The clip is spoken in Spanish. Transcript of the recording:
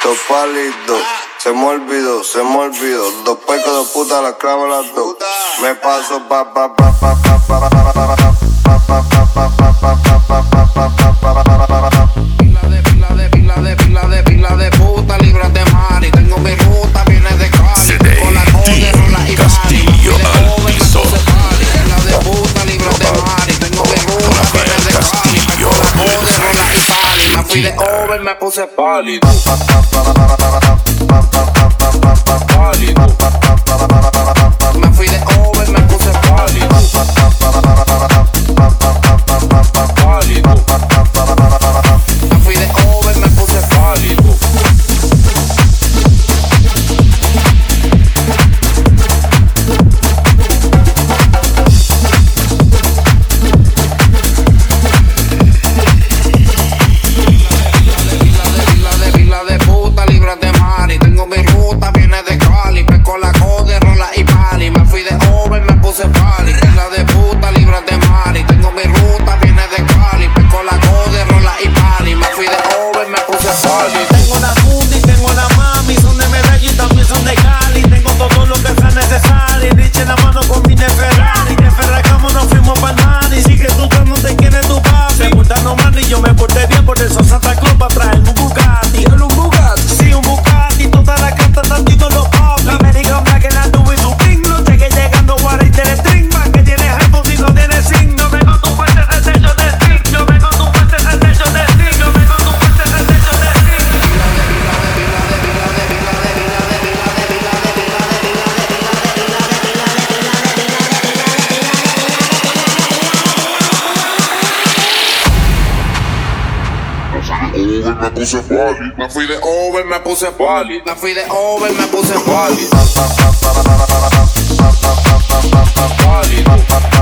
Dos palitos, se me olvidó. Dos pecos de puta, la clavo las dos. Me paso pa. Pila de puta, libras de mar. Y tengo mi ruta, viene de Cali. Con la coge, rola y Castillo al piso. Pila de puta, libras de mar. Y tengo mi ruta, viene de Cali. Con la coge, rola y pali. Me fui de over, me puse pálido. Me fui de over, me puse pálido. Me fui de over, me puse pálido. Pila de puta, libras de mar. Y tengo mi ruta, viene de Cali. Pesco la code, rola y pali. Me fui de over, me puse pali. Pila de puta, libras de mar. Y tengo mi ruta, viene de Cali. Pesco la code, rola y pali. Me fui de over, me puse pali. Tengo la Mundi, tengo la mami, son de Medellín y también son de Cali. Tengo todo lo que sea necesario, Rich en la mano con mi Ferrari. De Ferragamo nos fuimos para Nani, sigue tú dándote quién es tu papi. Se portaron mal y yo me porté bien, por eso Santa Claus va a traer un Bugatti. ¿Un Bugatti? Sí, un Bugatti, toda la carta tantito los papi. La American Black en la tuve y su ping, no llegué llegando guarda y tiene string. Man, que tiene iPhone si no tiene zinc. No vengo tu fuerte reseño de string. Yo vengo tu fuerte reseño de string. Yo vengo tu fuerte reseño de string. Me fui de over, me puse pali. Me fui de over, me puse pali.